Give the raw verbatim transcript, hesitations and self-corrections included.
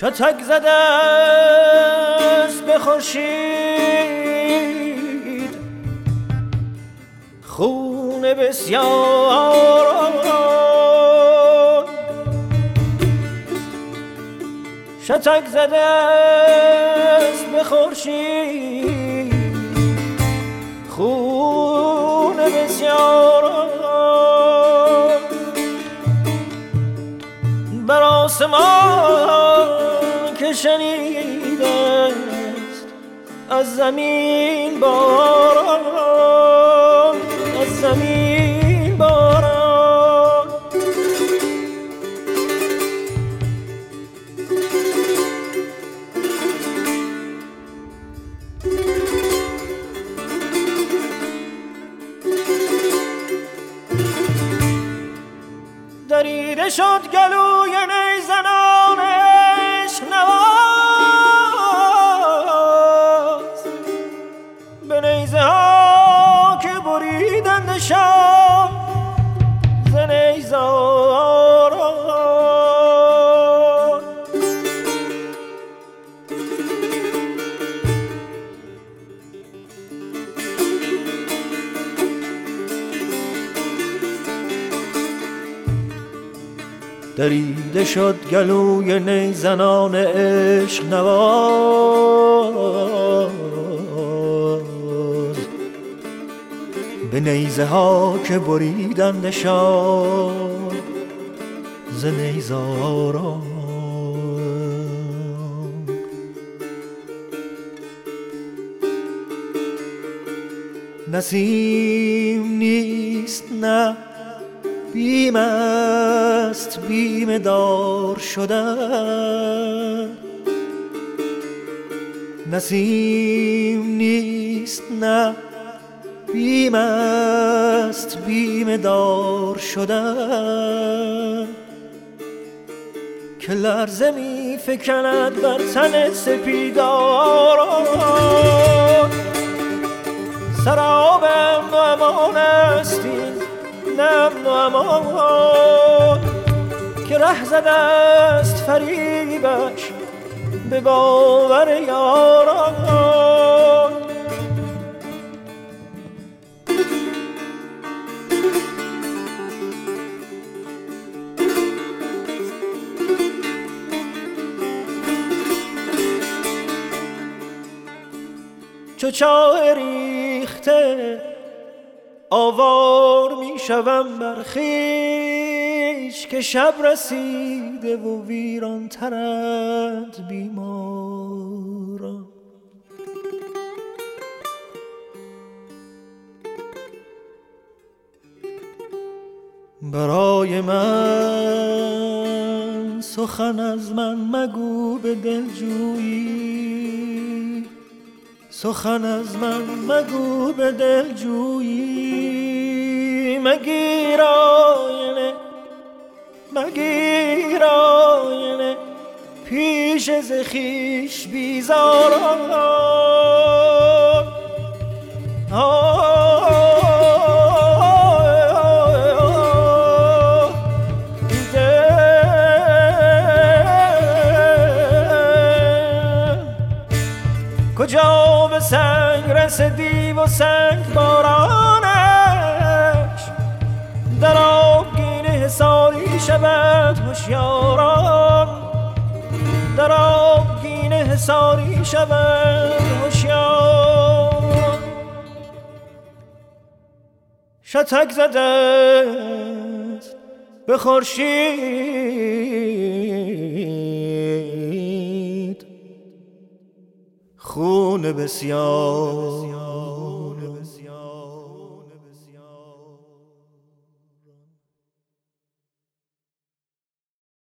شتک زده است به خورشید خون بسیار، شتک زده است به خورشید خون بسیار، بر آسمان که شنیده است از زمین باران، از زمین باران. دریده شد گلوی نیزنان عشق نواز به نیزه ها که بریدند شاه ز نیزاران. دریده شد گلوی نیزنان عشق نواز به نیزه ها که بریدندشان ز نیزاران. نسیم نیست نه بیم است بیم دار شدن، نسیم نیست نه بیم است بیم دار شدن که لرزه می فکند بر تن سپیداران. سراب امن و امان است این نه امن و امان که ره زده است فریبش به باور یاران. چو چاه ریخته آوار می شوم بر خویش که شب رسیده و ویران ترند بیماران. برای من سخن از من مگو به دلجویی، سخن از من مگو به دلجویی. مگیر آینه مگیر آینه پیش ز خویش بیزاران. کجا به سنگ رسیدی و سنگ بارانش در آبگینه حصاری شود هوشیاران، در آبگینه حصاری شود هوشیاران. شتک زده به خورشید خون بسیار،